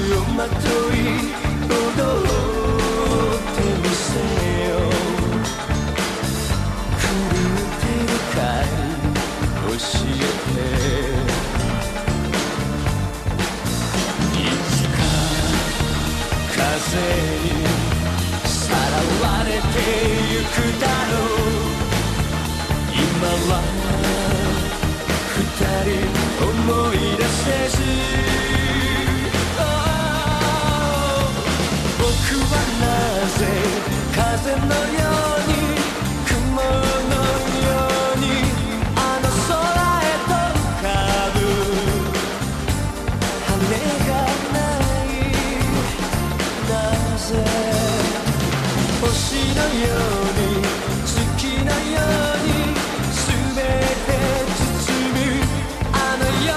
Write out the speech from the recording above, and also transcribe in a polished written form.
をまとい踊ってみせよう。狂ってるかい教えて。いつか風にさらわれてゆくだろう。今は二人思い出せず、僕はなぜ風のように雲のようにあの空へと浮かぶ。羽がないなぜ星のように